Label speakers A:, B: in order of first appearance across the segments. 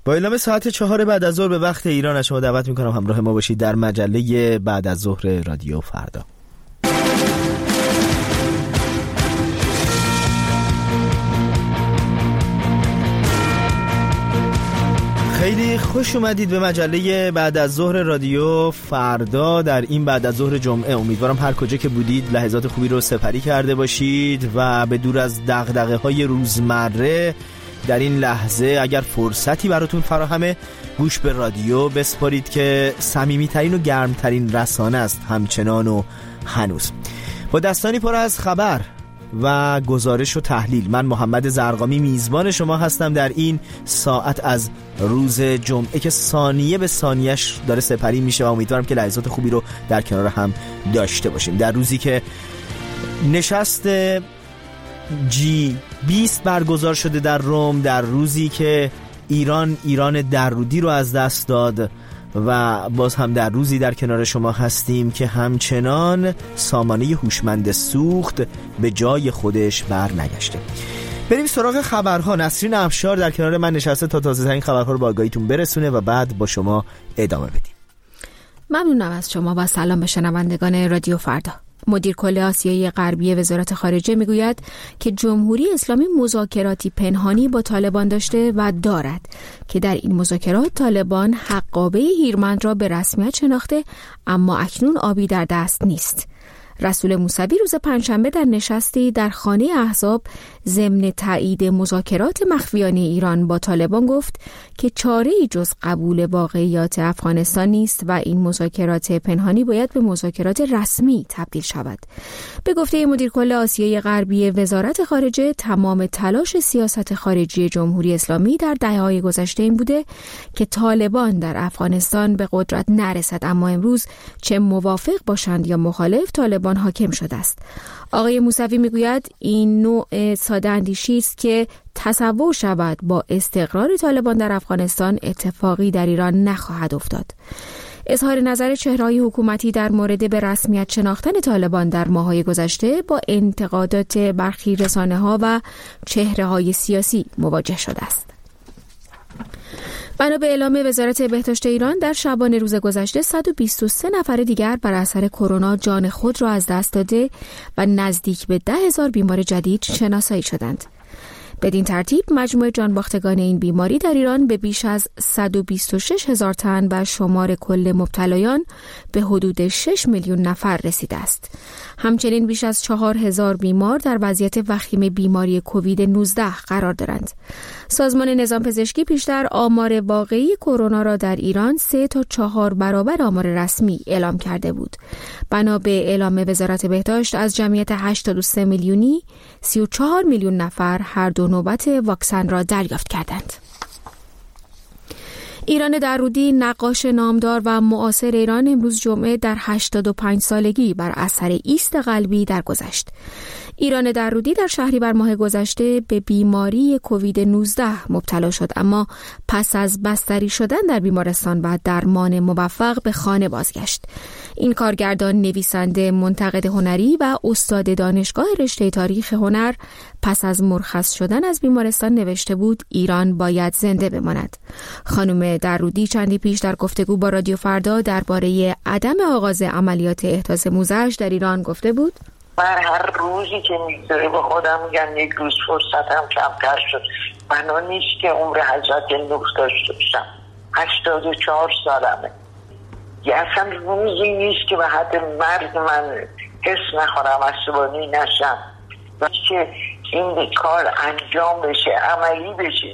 A: با اعلام ساعت 4 بعد از ظهر به وقت ایران از شما دعوت میکنم همراه ما باشید در مجله بعد از ظهر رادیو فردا. خیلی خوش اومدید به مجله بعد از ظهر رادیو فردا. در این بعد از ظهر جمعه امیدوارم هر کجا که بودید لحظات خوبی رو سپری کرده باشید و به دور از دغدغه‌های روزمره در این لحظه اگر فرصتی براتون فراهمه گوش به رادیو بسپارید که صمیمیترین و گرمترین رسانه است همچنان و هنوز. با دستانی پر از خبر و گزارش و تحلیل من محمد زرقامی میزبان شما هستم در این ساعت از روز جمعه که ثانیه به ثانیه‌اش داره سپری میشه و امیدوارم که لحظات خوبی رو در کنار هم داشته باشیم. در روزی که نشست G20 برگزار شده در روم، در روزی که ایران درودی رو از دست داد و باز هم در روزی در کنار شما هستیم که همچنان سامانه هوشمند سوخت به جای خودش بر نگشته. بریم سراغ خبرها. نسرین افشار در کنار من نشسته تا تازه ترین خبرها رو با آگاهیتون برسونه و بعد با شما ادامه بدیم.
B: ممنونم از شما و سلام به شنوندگان رادیو فردا. مدیر کل آسیای غربی وزارت خارجه میگوید که جمهوری اسلامی مذاکراتی پنهانی با طالبان داشته و دارد که در این مذاکرات طالبان حقابه هیرمند را به رسمیت شناخته اما اکنون آبی در دست نیست. رسول موسوی روز پنجشنبه در نشستی در خانه احزاب ضمن تایید مذاکرات مخفیانه ایران با طالبان گفت که چاره‌ای جز قبول واقعیات افغانستان نیست و این مذاکرات پنهانی باید به مذاکرات رسمی تبدیل شود. به گفته مدیر کل آسیای غربی وزارت خارجه تمام تلاش سیاست خارجی جمهوری اسلامی در دهه‌های گذشته این بوده که طالبان در افغانستان به قدرت نرسد، اما امروز چه موافق باشند یا مخالف طالبان حاکم شده است. آقای موسوی میگوید این نوع ساده اندیشی است که تصور شود با استقرار طالبان در افغانستان اتفاقی در ایران نخواهد افتاد. اظهار نظر چهره‌های حکومتی در مورد به رسمیت شناختن طالبان در ماه‌های گذشته با انتقادات برخی رسانه‌ها و چهره‌های سیاسی مواجه شده است. بنا به اعلام وزارت بهداشت ایران در شبانه روز گذشته 123 نفر دیگر بر اثر کرونا جان خود را از دست داده و نزدیک به 10,000 بیمار جدید شناسایی شدند. بدین ترتیب مجموع جانباختگان این بیماری در ایران به بیش از 126,000 تن و شمار کل مبتلایان به حدود 6 میلیون نفر رسیده است. همچنین بیش از 4,000 بیمار در وضعیت وخیم بیماری کووید 19 قرار دارند. سازمان نظام پزشکی پیشتر آمار واقعی کرونا را در ایران 3 تا 4 برابر آمار رسمی اعلام کرده بود. بنا به اعلام وزارت بهداشت از جمعیت 83 میلیونی 34 میلیون نفر هر دو نوبت واکسن را دریافت کردند. ایران درودی نقاش نامدار و معاصر ایران امروز جمعه در 85 سالگی بر اثر ایست قلبی درگذشت. ایران درودی در شهریور ماه گذشته به بیماری کووید 19 مبتلا شد، اما پس از بستری شدن در بیمارستان و درمان موفق به خانه بازگشت. این کارگردان، نویسنده، منتقد هنری و استاد دانشگاه رشته تاریخ هنر پس از مرخص شدن از بیمارستان نوشته بود ایران باید زنده بماند. خانم درودی چندی پیش در گفتگو با رادیو فردا درباره عدم آغاز عملیات احداث موزه‌اش در ایران گفته بود:
C: من هر روزی که میگذره با خودم میگم یک روز فرصتم کمتر شد. بنا نیست که عمر حضرت نوح داشته باشم. 84 سالمه. یه اصلا روزی نیست که به حد مرگ من حس نخورم، عصبانی نشم و که این کار انجام بشه، عملی بشه.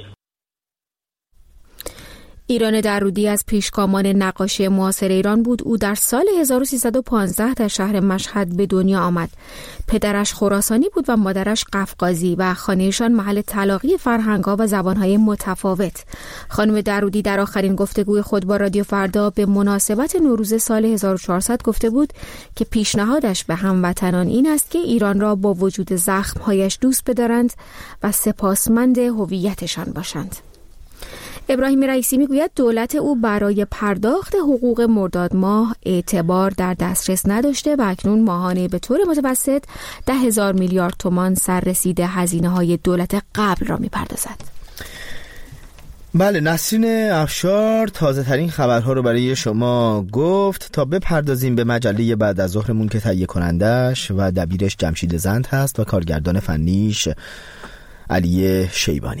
B: ایران درودی از پیشگامان نقاشی معاصر ایران بود. او در سال 1315 در شهر مشهد به دنیا آمد. پدرش خراسانی بود و مادرش قفقازی و خانهشان محل تلاقی فرهنگ‌ها و زبان‌های متفاوت. خانم درودی در آخرین گفتگوی خود با رادیو فردا به مناسبت نوروز سال 1400 گفته بود که پیشنهادش به هموطنان این است که ایران را با وجود زخم‌هایش دوست بدارند و سپاسمند هویتشان باشند. ابراهیم رئیسی میگوید دولت او برای پرداخت حقوق مرداد ماه اعتبار در دسترس نداشته و اکنون ماهانه به طور متوسط 10,000 میلیارد تومان سررسید هزینه‌های دولت قبل را میپردازد.
A: بله، نسرین افشار تازه ترین خبرها رو برای شما گفت. تا بپردازیم به مجله بعد از ظهرمون که تهیه کنندش و دبیرش جمشید زند هست و کارگردان فنیش علی شیبانی.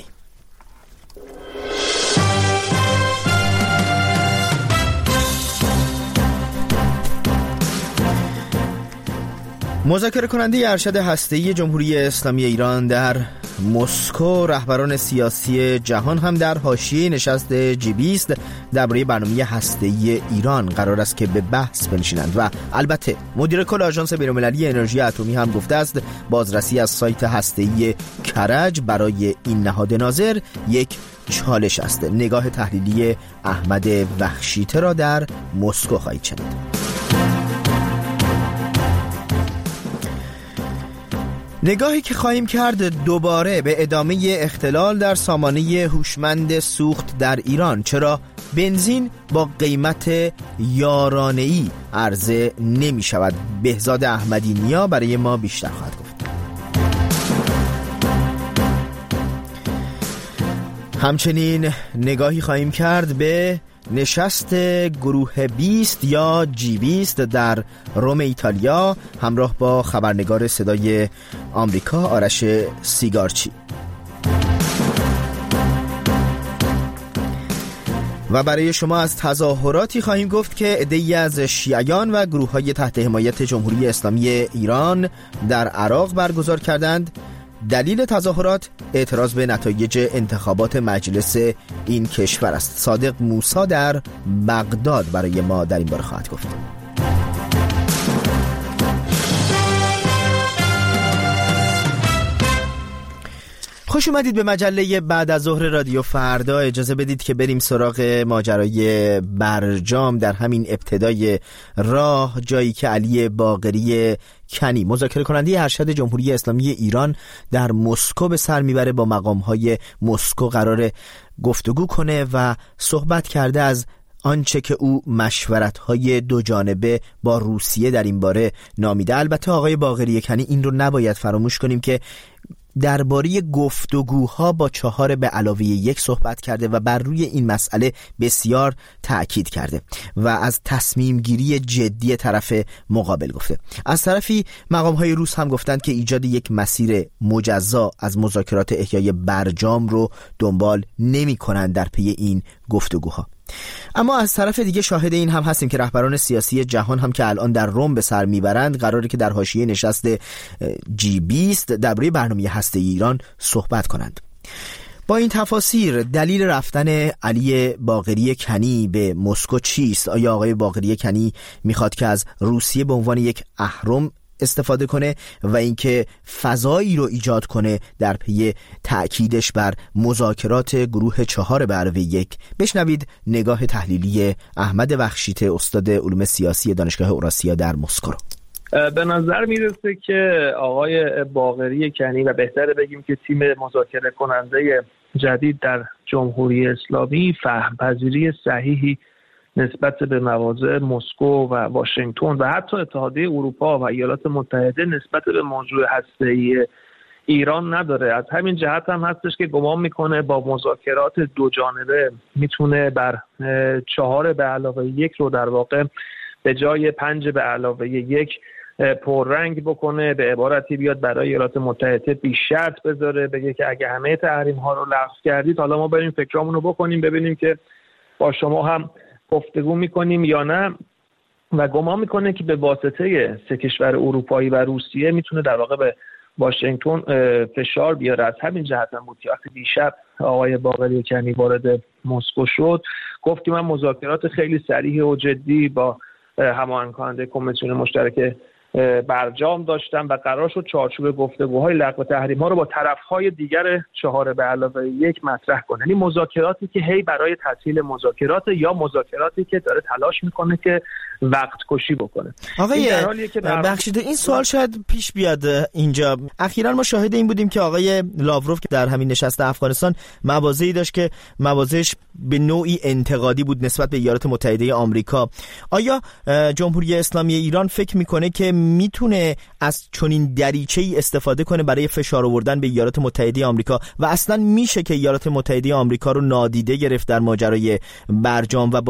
A: مذاکره کننده ارشد هسته‌ای جمهوری اسلامی ایران در مسکو، رهبران سیاسی جهان هم در حاشیه نشست G20 درباره برنامه هسته‌ای ایران قرار است که به بحث بنشینند و البته مدیر کل آژانس بین‌المللی انرژی اتمی هم گفته است بازرسی از سایت هسته‌ای کرج برای این نهاد ناظر یک چالش است. نگاه تحلیلی احمد وخشیته را در مسکو خواهید شنید. نگاهی که خواهیم کرد دوباره به ادامه اختلال در سامانه هوشمند سوخت در ایران. چرا بنزین با قیمت یارانه‌ای عرضه نمی شود؟ بهزاد احمدی نیا برای ما بیشتر خواهد گفت. همچنین نگاهی خواهیم کرد به نشست گروه 20 یا G20 در روم ایتالیا همراه با خبرنگار صدای آمریکا آرش سیگارچی. و برای شما از تظاهراتی خواهیم گفت که عده‌ای از شیعیان و گروه‌های تحت حمایت جمهوری اسلامی ایران در عراق برگزار کردند. دلیل تظاهرات اعتراض به نتایج انتخابات مجلس این کشور است. صادق موسی در بغداد برای ما در این باره خواهد گفت. خوش اومدید به مجله بعد از ظهر رادیو فردا. اجازه بدید که بریم سراغ ماجرای برجام در همین ابتدای راه، جایی که علی باقری کنی مذاکره کننده ارشد جمهوری اسلامی ایران در مسکو به سر میبره. با مقام‌های مسکو قرار گفتگو کنه و صحبت کرده از آنچه که او مشورت‌های دو جانبه با روسیه در این باره نامیده. البته آقای باقری کنی این رو نباید فراموش کنیم که درباره گفتگوها با 4+1 صحبت کرده و بر روی این مسئله بسیار تأکید کرده و از تصمیم گیری جدی طرف مقابل گفته. از طرفی مقام‌های روس هم گفتند که ایجاد یک مسیر مجزا از مذاکرات احیای برجام رو دنبال نمی‌کنند در پی این گفتگوها. اما از طرف دیگه شاهد این هم هستیم که رهبران سیاسی جهان هم که الان در روم به سر میبرند قراره که در حاشیه نشست G20 درباره برنامه هسته‌ای ایران صحبت کنند. با این تفاسیر دلیل رفتن علی باقری کنی به مسکو چیست؟ آیا آقای باقری کنی میخواد که از روسیه به عنوان یک اهرم استفاده کنه و اینکه فضایی رو ایجاد کنه در پی تأکیدش بر مذاکرات گروه 4+1؟ بشنوید نگاه تحلیلی احمد وخشیته استاد علوم سیاسی دانشگاه اوراسیا در مسکو رو.
D: به نظر میرسه که آقای باقری کنی و بهتره بگیم که تیم مذاکره کننده جدید در جمهوری اسلامی فهم‌پذیری صحیحی نسبت به مواضع مسکو و واشنگتن و حتی اتحادیه اروپا و ایالات متحده نسبت به موضوع هسته‌ای ایران نداره. از همین جهت هم هستش که گمان میکنه با مذاکرات دو جانبه میتونه بر 4+1 رو در واقع به جای 5+1 پررنگ بکنه. به عبارتی بیاد برای ایالات متحده بی شرط بذاره، بگه که اگه همه تحریم ها رو لغو کردید حالا ما بریم فکرامون رو بکنیم ببینیم که با شما هم گفتگو میکنیم یا نه. و گمان میکنه که به واسطه سه کشور اروپایی و روسیه میتونه در واقع به واشنگتن فشار بیاره. از همین جهت هم بود که وقتی دیشب آقای باقری کنی وارد مسکو شد گفت که من مذاکرات خیلی صریح و جدی با هماهنگ کننده کمیسیون مشترک برجام داشتم و قرار شد چارچوب گفتگوهای لغو تحریم ها رو با طرفهای دیگر 4+1 مطرح کنه. یعنی مذاکراتی که هی برای تسهیل مذاکرات یا مذاکراتی که داره تلاش میکنه که وقت کشی بکنه.
A: آقای بخشیده این سوال شاید پیش بیاد اینجا. اخیراً ما شاهد این بودیم که آقای لاوروف که در همین نشست افغانستان مواضعی داشت که مواضعش به نوعی انتقادی بود نسبت به ایالات متحده آمریکا. آیا جمهوری اسلامی ایران فکر میکنه که میتونه از چنین دریچه‌ای استفاده کنه برای فشار آوردن به ایالات متحده آمریکا و اصلا میشه که ایالات متحده آمریکا رو نادیده گرفت در ماجرای برجام و با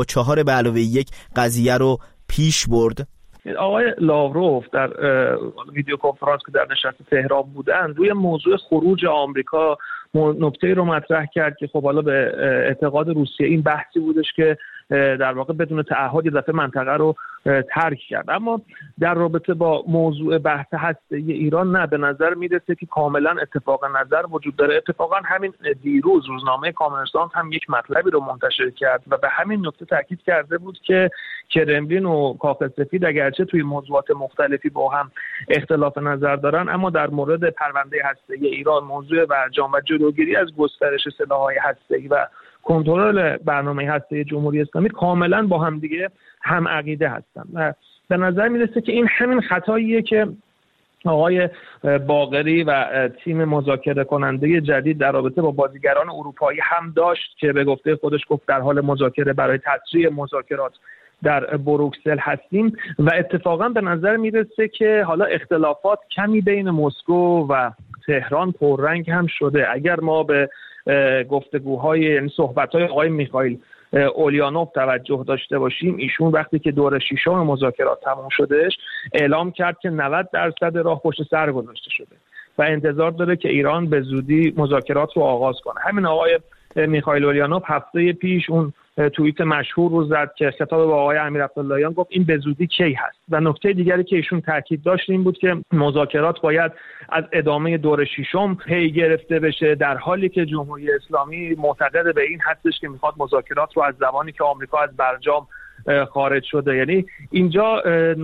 A: 4+1 قضیه رو پیش برد؟
D: آقای لاوروف در ویدیو کنفرانس که در نشست تهران بودن روی موضوع خروج آمریکا نکته رو مطرح کرد که خب حالا به اعتقاد روسیه این بحثی بودش که در واقع بدون تعهد یه دفعه منطقه رو ترک کرد. اما در رابطه با موضوع بحث هسته‌ای ایران نه، به نظر میرسه که کاملا اتفاق نظر وجود داره. اتفاقا همین دیروز روزنامه کامرسانت هم یک مطلبی رو منتشر کرد و به همین نکته تاکید کرده بود که کرملین و کاخ سفید اگرچه توی موضوعات مختلفی با هم اختلاف نظر دارن، اما در مورد پرونده هسته‌ای ایران، موضوع برجام و جلوگیری از گسترش سلاح‌های هسته‌ای و کنترل برنامه هسته جمهوری اسلامی کاملا با هم دیگه هم عقیده هستن و به نظر میرسه که این همین خطاییه که آقای باقری و تیم مذاکره کننده جدید در رابطه با بازیگران اروپایی هم داشت که به گفته خودش گفت در حال مذاکره برای تسریع مذاکرات در بروکسل هستیم و اتفاقا به نظر میرسه که حالا اختلافات کمی بین مسکو و تهران پررنگ هم شده. اگر ما به گفتگوهای یعنی صحبت‌های آقای میخائیل اولیانوف توجه داشته باشیم، ایشون وقتی که دور ششم مذاکرات تموم شدهش اعلام کرد که 90% راه پشت سر گذاشته شده و انتظار داره که ایران به زودی مذاکرات رو آغاز کنه. همین آقای میخائیل اولیانوف هفته پیش اون توییت مشهور رو زد که خطاب با آقای امیر عبداللهیان گفت این به زودی کی هست و نکته دیگری که ایشون تاکید داشت این بود که مذاکرات باید از ادامه دور ششم پی گرفته بشه، در حالی که جمهوری اسلامی معتقد به این هستش که میخواد مذاکرات رو از زمانی که آمریکا از برجام خارج شده. یعنی اینجا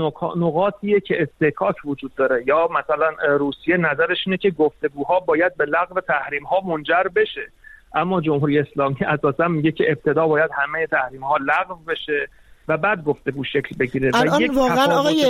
D: نقاطیه که استحکاک وجود داره. یا مثلا روسیه نظرش اینه که گفتگوها باید به لغو تحریم‌ها منجر بشه، اما جمهوری اسلامی اساسا میگه که ابتدا باید همه تحریم‌ها لغو بشه و بعد گفتگو شکل بگیره.
A: الان واقعا آقای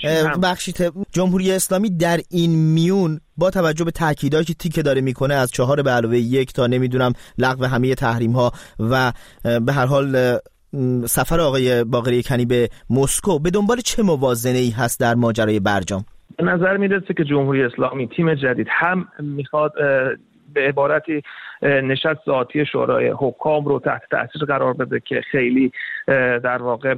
A: بخشیت جمهوری اسلامی در این میون با توجه به تاکیداتی که داره میکنه از 4+1 تا نمیدونم لغو همه تحریم‌ها و به هر حال سفر آقای باقری کنی به مسکو، به دنبال چه موازنه‌ای هست در ماجرای برجام؟
D: به نظر میرسه که جمهوری اسلامی تیم جدید هم میخواد به عبارتی نشست ذاتی شورای حکام رو تحت تاثیر قرار بده که خیلی در واقع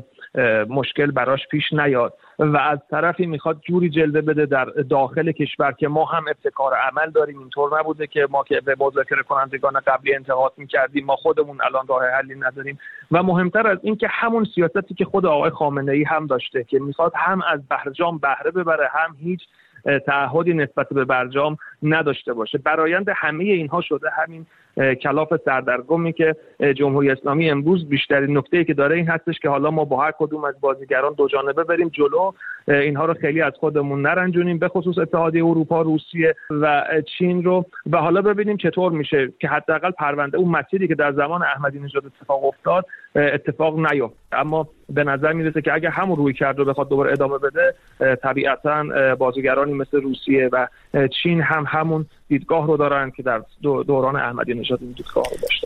D: مشکل براش پیش نیاد و از طرفی میخواد جوری جلوه بده در داخل کشور که ما هم ابتکار عمل داریم. اینطور نبوده که ما که به مذاکره کنندگان قبلی انتقاد میکردیم ما خودمون الان راه حلی نداریم و مهمتر از این که همون سیاستی که خود آقای خامنه‌ای هم داشته که میخواد هم از برجام بهره ببره هم هیچ تعهدی نسبت به برجام نداشته باشه. برآیند همه اینها شده همین کلاف سردرگمی که جمهوری اسلامی امروز بیشترین نکته‌ای که داره این هستش که حالا ما با هر کدوم از بازیگران دو جانبه بریم جلو، اینها رو خیلی از خودمون نرنجونیم، به خصوص اتحادیه اروپا، روسیه و چین رو، و حالا ببینیم چطور میشه که حداقل پرونده اون مسیری که در زمان احمدی نژاد اتفاق افتاد اتفاق نیفته. اما به نظر میرسه که اگه همون روی کرد رو بخواد دوباره ادامه بده، طبیعتاً بازیگرانی مثل روسیه و چین هم همون دیدگاه رو دارن که در دوران احمدی نژاد این دیدگاه رو داشتن.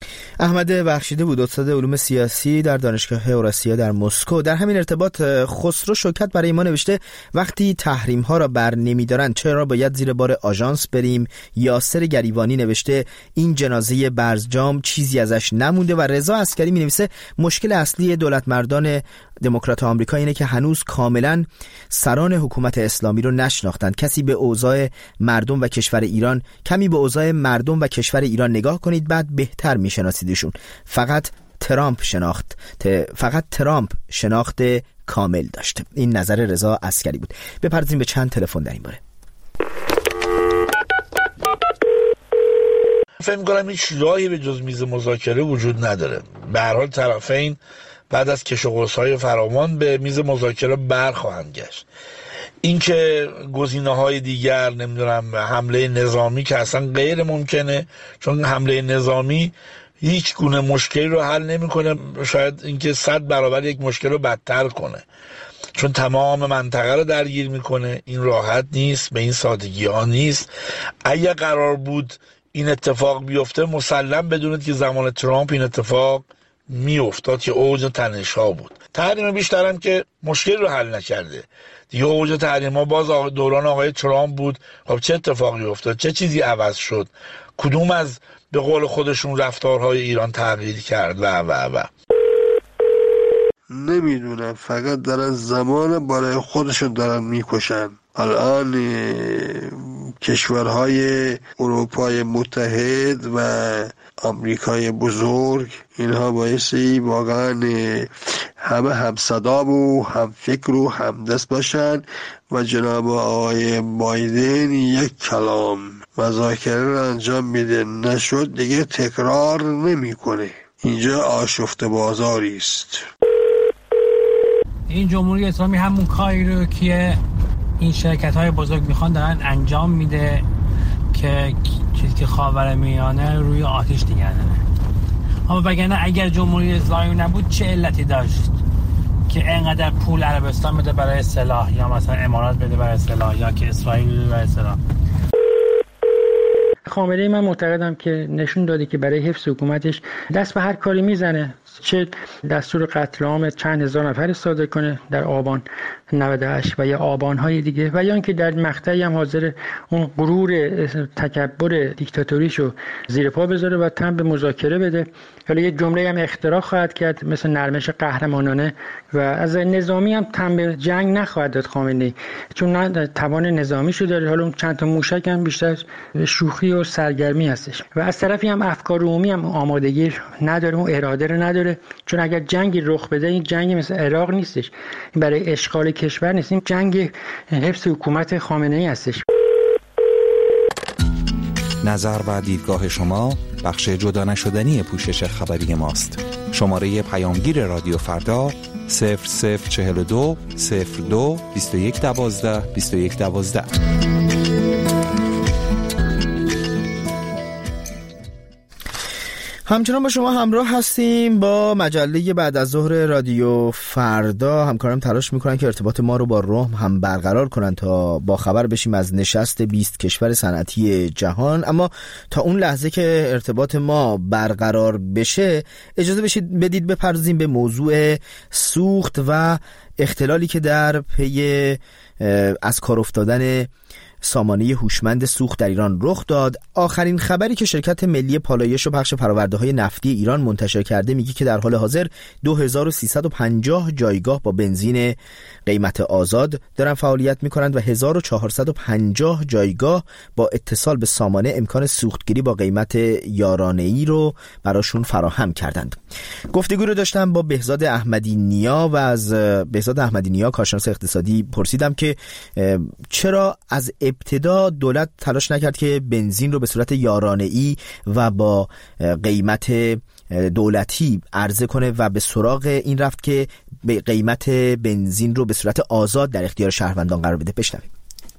A: احمد بخشیده بود، استاد علوم سیاسی در دانشگاه اوراسیا در مسکو. در همین ارتباط خسرو شوکت برای ما نوشته وقتی تحریم ها را بر نمیدارن چرا باید زیر بار آژانس بریم؟ یاسر گریوانی نوشته این جنازه برجام چیزی ازش نمونده و رضا عسکری می نویسه مشکل اصلی دولت مردان دموکرات آمریکا اینه که هنوز کاملا سران حکومت اسلامی رو نشناختند. کمی به اوضاع مردم و کشور ایران نگاه کنید، بعد بهتر میشناسیدشون. فقط ترامپ شناخت کامل داشته. این نظر رضا عسکری بود. بپردازیم به چند تلفن در این باره.
E: فکر می‌کنم هیچ راهی به جز میز مذاکره وجود نداره. به هر حال طرفین بعد از کش و قوس‌های فراوان به میز مذاکره برخواهند گشت. اینکه گزینه‌های دیگر نمیدونم حمله نظامی که اصلا غیر ممکنه، چون حمله نظامی هیچ گونه مشکلی رو حل نمی‌کنه، شاید اینکه 100 برابر یک مشکل رو بدتر کنه، چون تمام منطقه رو درگیر میکنه. این راحت نیست، به این سادگی ها نیست. اگه قرار بود این اتفاق بیفته مسلم بدونید که زمان ترامپ این اتفاق میافتاد که اوج تنش‌ها بود. تحریم بیشتر هم که مشکل رو حل نکرده دیگه. اوج تحریم‌ها باز دوران آقای ترامپ بود. خب چه اتفاقی افتاد؟ چه چیزی عوض شد؟ کدوم از به قول خودشون رفتارهای ایران تغییر کرد و
F: نمیدونم، فقط دارن زمان برای خودشون دارن میکشن. الان کشورهای اروپای متحد و آمریکای بزرگ اینها بایستی واقعا همه همصدا و هم فکر و هم دست باشن و جناب آقای بایدن یک کلام مذاکره رو انجام میده، نشد دیگه تکرار نمیکنه. اینجا آشفته بازاری است.
G: این جمهوری اسلامی همون کاری رو که این شرکت‌های بزرگ میخوان دارن انجام میده که چیزی که خاورمیانه روی آتش نگه داره. اما وگرنه اگر جمهوری اسلامی نبود چه علتی داشت که اینقدر پول عربستان بده برای سلاح، یا مثلا امارات بده برای سلاح، یا که اسرائیل بده برای سلاح؟
H: خامنه‌ای من معتقدم که نشون داده که برای حفظ حکومتش دست به هر کاری میزنه، چه دستور قتل عام چند هزار نفر صادر کنه در آبان 98 و یا آبان‌های دیگه، و یا اینکه در مقطعی هم حاضر اون غرور تکبر دیکتاتوریشو زیر پا بذاره و تن به مذاکره بده. حالا یه جمله هم اختراع خواهد کرد مثل نرمش قهرمانانه، و از نظامی هم تن به جنگ نخواهد داد خامنه‌ای، چون نه توان نظامیشو داره. حالا اون چند تا موشک هم بیشتر شوخی و سرگرمی هستش، و از طرفی هم افکار عمومی هم آمادگی نداره، اون اراده رو نداره. چون اگر جنگی رخ بده، این جنگی مثل عراق نیستش، این برای اشغال کشور نیست، این جنگ حفظ حکومت خامنه‌ای هستش.
I: نظر و دیدگاه شما بخش جدا نشدنی پوشش خبری ماست. شماره پیامگیر رادیو فردا 0042 02 21 12 21 12.
A: همچنان با شما همراه هستیم با مجله بعد از ظهر رادیو فردا. همکارم تلاش میکنن که ارتباط ما رو با رم هم برقرار کنن تا با خبر بشیم از نشست 20 کشور صنعتی جهان. اما تا اون لحظه که ارتباط ما برقرار بشه، اجازه بدید بپردازیم به موضوع سوخت و اختلالی که در پی از کار افتادن سامانه هوشمند سوخت در ایران رخ داد. آخرین خبری که شرکت ملی پالایش و پخش فرآورده‌های نفتی ایران منتشر کرده میگه که در حال حاضر 2350 جایگاه با بنزین قیمت آزاد دارن فعالیت میکنند و 1450 جایگاه با اتصال به سامانه امکان سوختگیری با قیمت یارانه‌ای رو براشون فراهم کردند. گفتگو رو داشتم با بهزاد احمدی نیا و از بهزاد احمدی نیا کارشناس اقتصادی پرسیدم که چرا از ابتدا دولت تلاش نکرد که بنزین رو به صورت یارانه‌ای و با قیمت دولتی عرضه کنه و به سراغ این رفت که به قیمت بنزین رو به صورت آزاد در اختیار شهروندان قرار بده. بشنویم.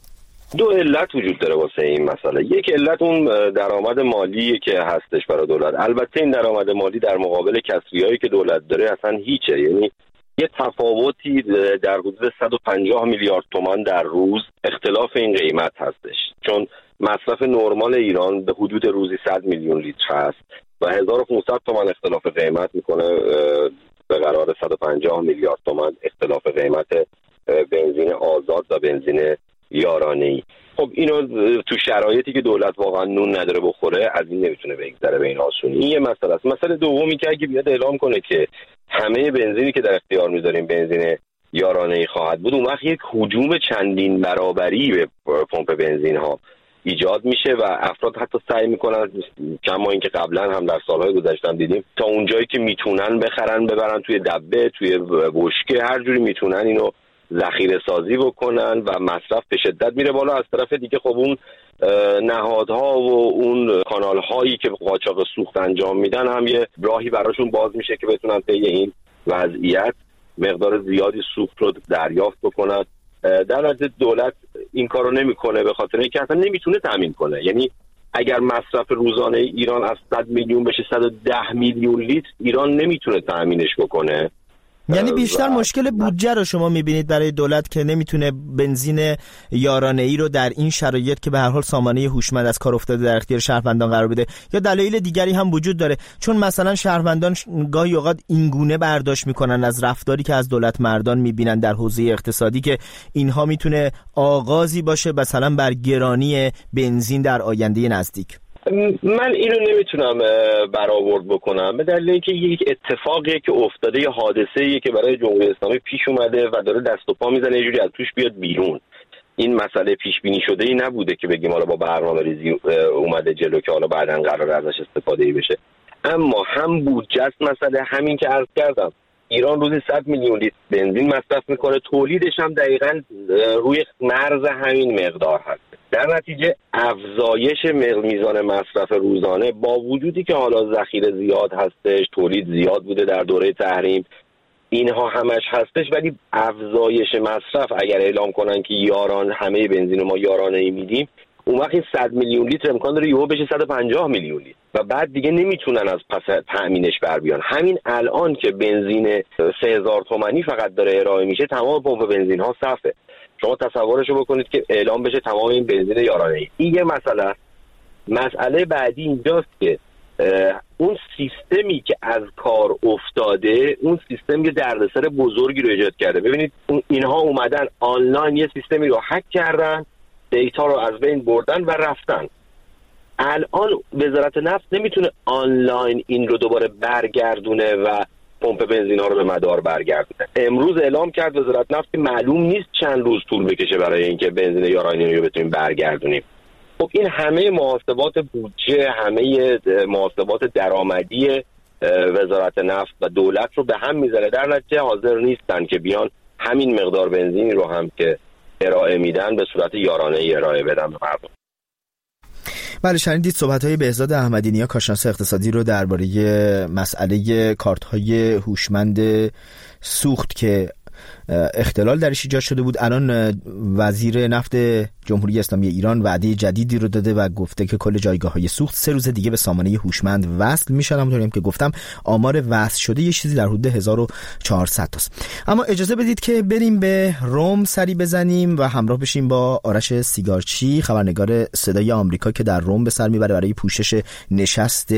J: دو علت وجود داره واسه این مسئله. یک علت اون درآمد مالی که هستش برای دولت. البته این درآمد مالی در مقابل کسریایی که دولت داره اصلا هیچه، یعنی یه تفاوتی در حدود 150 میلیارد تومان در روز اختلاف این قیمت هستش، چون مصرف نرمال ایران به حدود روزی 100 میلیون لیتر هست و 1500 تومان اختلاف قیمت میکنه به قرار 150 میلیارد تومان اختلاف قیمت بنزین آزاد و بنزین یارانه‌ای. خب اینو تو شرایطی که دولت واقعا نون نداره بخوره از این نمیتونه بگذره به این آسونی. این یه مسئله است. مسئله دومی که اگه بیاد اعلام کنه که همه بنزینی که در اختیار میذاریم بنزین یارانه‌ای خواهد بود، اون وقت یک هجوم چندین برابری به پمپ بنزین ها ایجاد میشه و افراد حتی سعی میکنن، کما اینکه قبلا هم در سالهای گذشته دیدیم، تا اونجایی که میتونن بخرن ببرن توی دبه، توی بشکه، هر جوری میتونن اینو ذخیره سازی بکنن و مصرف به شدت میره بالا. از طرف دیگه خب اون نهادها و اون کانال هایی که قاچاق سوخت انجام میدن هم یه راهی براشون باز میشه که بتونن طی این وضعیت مقدار زیادی سوخت رو دریافت بکنن. در نتیجه دولت این کارو نمیکنه به خاطر اینکه اصلا نمیتونه تامین کنه. یعنی اگر مصرف روزانه ایران از 100 میلیون بشه 110 میلیون لیتر، ایران نمیتونه تامینش بکنه
A: یعنی بیشتر مشکل بودجه رو شما میبینید برای دولت که نمیتونه بنزین یارانه‌ای رو در این شرایط که به هر حال سامانه هوشمند از کار افتاده در اختیار شهروندان قرار بده، یا دلایل دیگری هم وجود داره؟ چون مثلا شهروندان گاهی اوقات اینگونه برداشت میکنن از رفتاری که از دولت مردان میبینن در حوزه اقتصادی که اینها میتونه آغازی باشه مثلا بر گرانی بنزین در آینده نزدیک.
J: من اینو نمیتونم برآورد بکنم به دلیل اینکه یک اتفاقیه که افتاده، یه حادثه‌ایه که برای جمهوری اسلامی پیش اومده و داره دست و پا میزنه یه جوری از توش بیاد بیرون. این مسئله پیش بینی شده ای نبوده که بگیم حالا با برنامه‌ریزی اومده جلو که حالا بعداً قرار ازش استفاده بشه. اما هم بودجه مسئله، همین که عرض کردم ایران روزی 100 میلیون لیتر بنزین مصرف میکنه، تولیدش هم دقیقاً روی مرز همین مقدار هست. در نتیجه افزایش میزان مصرف روزانه با وجودی که حالا ذخیره زیاد هستش، تولید زیاد بوده در دوره تحریم، اینها همش هستش، ولی افزایش مصرف اگر اعلام کنن که همه بنزین ما یارانه‌ای میدیم، اون وقت 100 میلیون لیتر امکان داره یهو بشه 150 میلیون لیتر و بعد دیگه نمیتونن از پس تأمینش بر بیان. همین الان که بنزین 3000 تومانی فقط داره ارائه میشه، تمام پمپ بنزین ها صفه. شما تصورشو بکنید که اعلام بشه تمام این بنزین یارانه‌ای. این یه مسئله. مسئله بعدی اینجاست که اون سیستمی که از کار افتاده، اون سیستم یه دردسر بزرگی رو ایجاد کرده. ببینید اینها اومدن آنلاین یه سیستمی رو هک کردن، دیتا رو از بین بردن و رفتن. الان وزارت نفت نمیتونه آنلاین این رو دوباره برگردونه و پمپ بنزین ها رو به مدار برگردونه. امروز اعلام کرد وزارت نفت که معلوم نیست چند روز طول بکشه برای اینکه بنزین یارانه‌ای رو بتونیم برگردونیم. خب این همه محاسبات بودجه، همه محاسبات درآمدی وزارت نفت و دولت رو به هم میزنه، در نتیجه حاضر نیستن که بیان همین مقدار بنزینی رو هم که ارائه میدن به صورت یارانه‌ای ارائه بدن به مردم.
A: بله، شنیدید صحبت‌های بهزاد احمدی‌نیا کارشناس اقتصادی رو درباره مسئله کارت‌های هوشمند سوخت که اختلال درش ایجاد شده بود. الان وزیر نفت جمهوری اسلامی ایران وعده جدیدی رو داده و گفته که کل جایگاه‌های سوخت 3 روز دیگه به سامانه هوشمند وصل میشن. همونطوری که گفتم آمار وصل شده یه چیزی در حدود 1400 تاست. اما اجازه بدید که بریم به روم سری بزنیم و همراه بشیم با آرش سیگارچی، خبرنگار صدای آمریکا که در روم به سر میبره برای پوشش نشست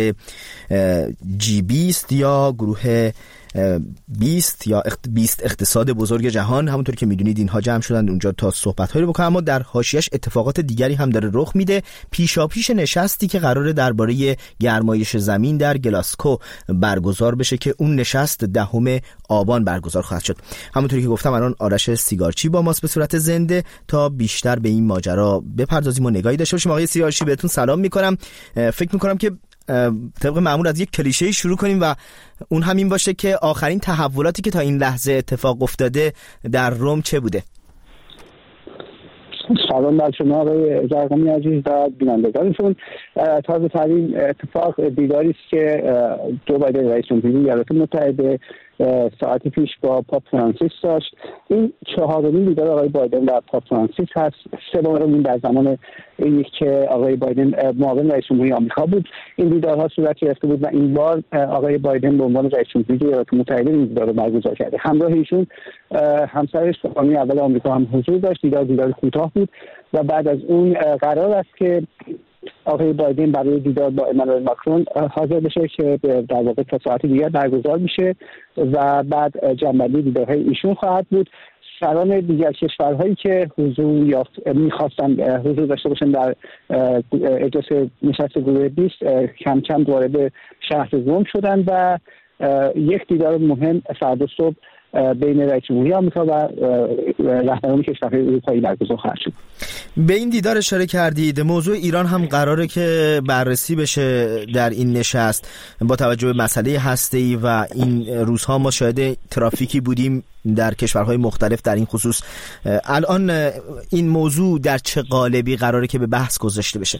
A: G20 یا گروه 20 یا 20 اقتصاد بزرگ جهان. همونطور که میدونید اینها جمع شدن اونجا تا صحبت‌هایی رو بکنن، اما در حاشیه‌اش اتفاقات دیگری هم داره رخ میده. پیشاپیش نشستی که قراره درباره گرمایش زمین در گلاسکو برگزار بشه که اون نشست 10 آبان برگزار خواهد شد. همونطوری که گفتم الان آرش سیگارچی با ماست به صورت زنده تا بیشتر به این ماجرا بپردازیم و نگاهی داشته باشیم. آقای سیگارچی بهتون سلام میکنم. فکر میکنم که طبق معمول از یک کلیشه شروع کنیم و اون همین باشه که آخرین تحولاتی که تا این لحظه اتفاق افتاده در روم چه بوده؟
K: سلام بر شما آقای زرقامی عزیز و بینندگانتون. تازه ترین اتفاق دیداری است که جو بایدن رئیس جمهوری ایالات متحده ساعتی پیش با پاپ فرانسیس داشت. این 4مین دیدار آقای بایدن و پاپ فرانسیس هست. 3 در زمان که آقای بایدن معاون رئیس جمهوری آمریکا بود این دیدارها صورت گرفته بود و این بار آقای بایدن به عنوان رئیس جمهوری ایالات متحده این دیدار رو برگزار کرده. همراه ایشون همسرش خانم اول آمریکا هم حضور داشت. دیدار کوتاه بود و بعد از اون قرار است که آقای بایدن برای دیدار با امانوئل ماکرون حاضر بشه که در واقع تا ساعت دیگر برگزار میشه و بعد جنبندی دیدارهای ایشون خواهد بود. سران دیگر کشورهایی که میخواستن حضور داشته باشن در اجلاس نشست گروه 20 کم کم وارد شهر روم شدن و یک دیدار مهم فردا صبح بین رئیس جمهوری آمریکا و رهبران کشورهای اروپایی برگزار خواهد شد.
A: به این دیدار اشاره کردید. موضوع ایران هم قراره که بررسی بشه در این نشست با توجه به مسئله هسته‌ای و این روزها ما شاهد ترافیکی بودیم در کشورهای مختلف در این خصوص. الان این موضوع در چه قالبی قراره که به بحث گذاشته بشه؟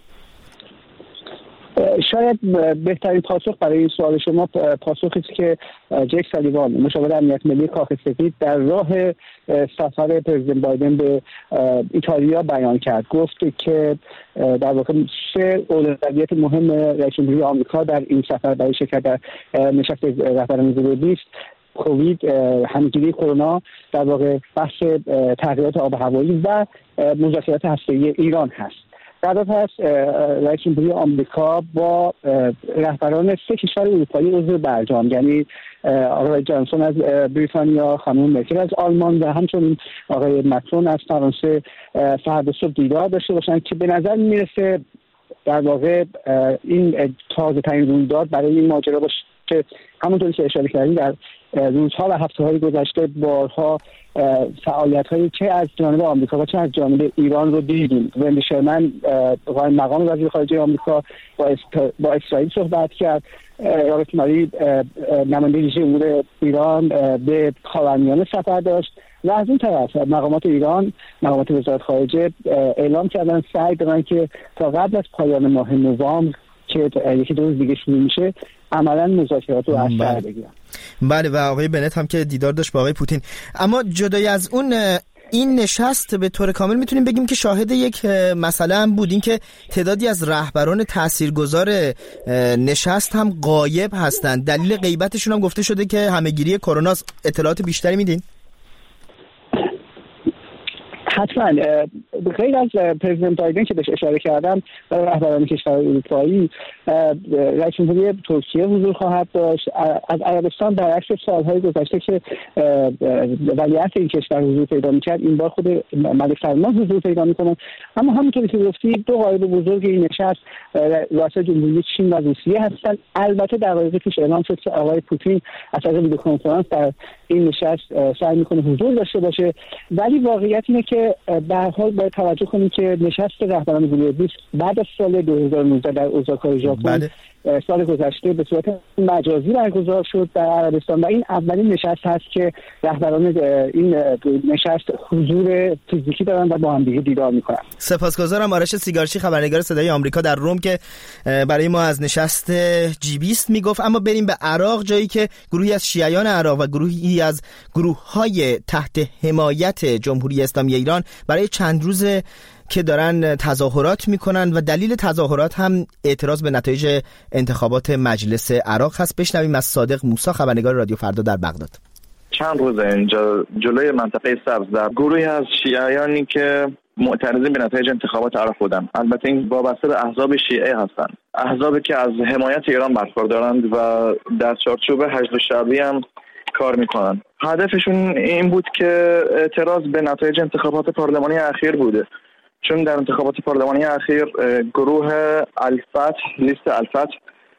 K: شاید بهترین پاسخ برای این سوال شما پاسخی است که جک سالیوان مشاور امنیت ملی کاخ سفید در راه سفر پرزیدنت بایدن به ایتالیا بیان کرد. گفت که در واقع 3 اولویت مهم رئیس جمهوری آمریکا در این سفر برای شرکت در نشست رهبران گروه 20 کووید، همگیری کرونا، در واقع بحث تغییرات آب و هوایی و مذاکرات هسته‌ای ایران هست. قرار هست رئیس جمهوری آمریکا با رهبران 3 کشور اروپایی عضو برجام، یعنی آقای جانسون از بریتانیا، خانم مرکل از آلمان و همچنین آقای مکرون از فرانسه فردا صبح دیدار داشته باشند که به نظر میرسه در واقع این تازه ترین رویداد برای این ماجرا باشه که همونطوری که اشاره کردیم در روزها و هفته‌های گذشته بارها فعالیت‌های چه از جانب آمریکا و چه از جانب ایران رو دیدیم. وندی شرمن قائم مقام وزیر خارجه آمریکا با اسرائیل صحبت کرد. رابرت ماری نماینده ویژه امور ایران به خاورمیانه سفر داشت و از این طرف مقامات ایران، مقامات وزارت خارجه اعلام کردن سعی دارن که تا قبل از پایان ماه نوامبر که یکی دو روز دیگه شروع میشه عملا مذاکرات رو از سر بگیرن.
A: بله و آقای بنت هم که دیدار داشت با آقای پوتین. اما جدای از اون این نشست به طور کامل میتونیم بگیم که شاهد یک مسئله هم بود، این که تعدادی از رهبران تاثیرگذار نشست هم غایب هستند. دلیل غیبتشون هم گفته شده که همهگیری کرونا. اطلاعات بیشتری میدین؟
K: حتما. غیر از پرزیدنت بایدن که بهش اشاره کردم، رهبران کشور اروپایی، رئیس جمهوری ترکیه حضور خواهد داشت. از عربستان برعکس سالهای گذشته که ولیعهد این کشور حضور پیدا می‌کرد، این بار خود ملک سلمان حضور پیدا می‌کنه. اما همونطوری که گفتی دو غایب بزرگ این نشست رئیس جمهوری چین و روسیه هستند. البته دقایق پیش اعلام شد که آقای پوتین از طریق ویدیو کنفرانس در این نشست سعی می‌کنه حضور داشته باشه، ولی واقعیت اینه که به هر حال باید توجه کنیم که نشست رهبران گروه 20 بعد از سال 2019 در اوزاکا ژاپن سال گذشته به صورت مجازی برگزار شد در عربستان و این اولین نشست هست که رهبران این نشست حضور فیزیکی دارن و با هم دیگه دیدار میکنن.
A: سپاسگزارم. آرش سیگارچی، خبرنگار صدای آمریکا در روم، که برای ما از نشست G20 میگفت. اما بریم به عراق، جایی که گروهی از شیعیان عراق و گروهی از گروه‌های تحت حمایت جمهوری اسلامی ایران برای چند روزه که دارن تظاهرات میکنن و دلیل تظاهرات هم اعتراض به نتایج انتخابات مجلس عراق هست. بشنویم از صادق موسی، خبرنگار رادیو فردا در بغداد.
L: چند روز اینجا جلوی منطقه سبز در گروهی از شیعیانی که معترضین به نتایج انتخابات عراق بودن، البته این وابسته به احزاب شیعه هستند، احزابی که از حمایت ایران برخوردارند و در چارچوب حشد شعبی هم کار میکنن. هدفشون این بود که اعتراض به نتایج انتخابات پارلمانی اخیر بوده، چون در انتخابات پارلمانی اخیر گروه الفتح، لیست الفتح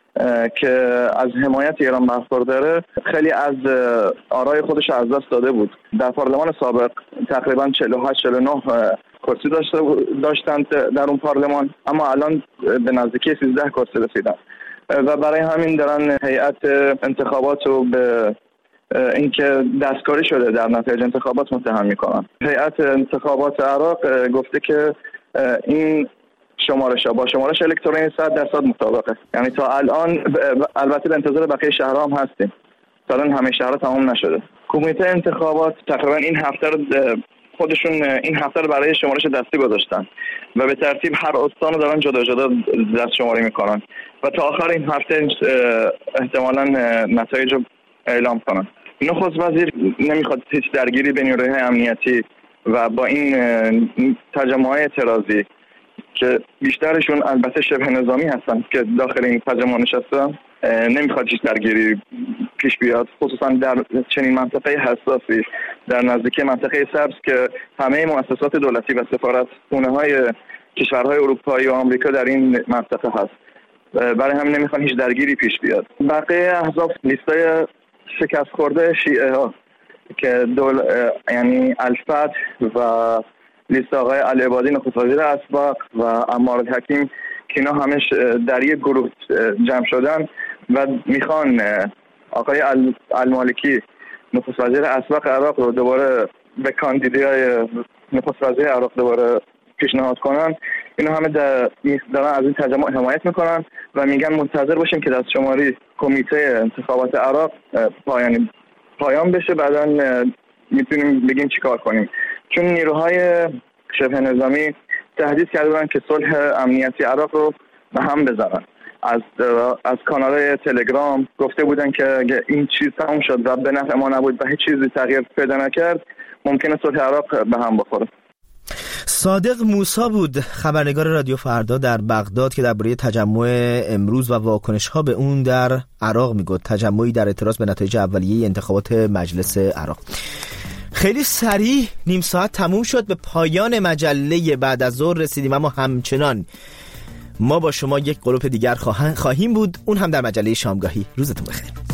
L: که از حمایت ایران برخورداره، خیلی از آرای خودش از دست داده بود. در پارلمان سابق تقریبا 48-49 کرسی داشتند در اون پارلمان، اما الان به نزدیکی 13 کرسی رسیدن و برای همین دارن هیئت انتخابات رو به اینکه دستکاری شده در نتایج انتخابات متهم میکنن. هیئت انتخابات عراق گفته که این شمارش با شمارش الکترونیکی 100% مطابقه. یعنی تا الان، البته به انتظار بقیه شهرها هم هستیم، تا الان همه شهرها تمام نشده. کمیته انتخابات تقریبا این هفته رو خودشون این هفته رو برای شمارش دستی گذاشتن و به ترتیب هر استان رو دارن جدا جدا دست شماری میکنن و تا آخر این هفته احتمالاً نتایج رو اعلام کنن. نخست وزیر نمیخواد هیچ درگیری بین نیروهای امنیتی و با این تجمعات اعتراضی که بیشترشون البته شبه نظامی هستن که داخل این تجمع نشستن، نمیخواد هیچ درگیری پیش بیاد، خصوصا در چنین منطقه حساسی در نزدیکی منطقه سبز که همه مؤسسات دولتی و سفارتخانه‌های کشورهای اروپایی و آمریکا در این منطقه هست. برای همین نمیخوان هیچ درگیری پیش بیاد. بقیه احزاب لیستای شکست خورده شیعه ها که یعنی الفتح و لیست آقای العبادی نخست وزیر اسبق و عمار الحکیم که اینا همش در یک گروه جمع شدن و میخوان آقای المالکی نخست وزیر اسبق عراق رو دوباره به کاندیدای نخست وزیر عراق دوباره پیشنهاد کنن. اینا همه دارن از این تجمع حمایت میکنن و میگن منتظر باشیم که دستشماری کمیته انتخابات عراق پایان بشه، بعداً میتونیم بگیم چی کار کنیم. چون نیروهای شبه نظامی تهدید کرده بودن که صلح امنیتی عراق رو به هم بزنن از کانال تلگرام گفته بودن که اگه این چیز تموم شد و به نفع ما نبود و هیچ چیزی تغییر پیدا نکرد ممکنه صلح عراق به هم بخوره.
A: صادق موسی بود خبرنگار رادیو فردا در بغداد که درباره تجمع امروز و واکنش‌ها به اون در عراق میگفت، تجمعی در اعتراض به نتایج اولیه انتخابات مجلس عراق. خیلی سریع نیم ساعت تموم شد، به پایان مجله بعد از ظهر رسیدیم، اما همچنان ما با شما یک قلوپ دیگر خواهیم بود، اون هم در مجله شامگاهی. روزتون بخیر.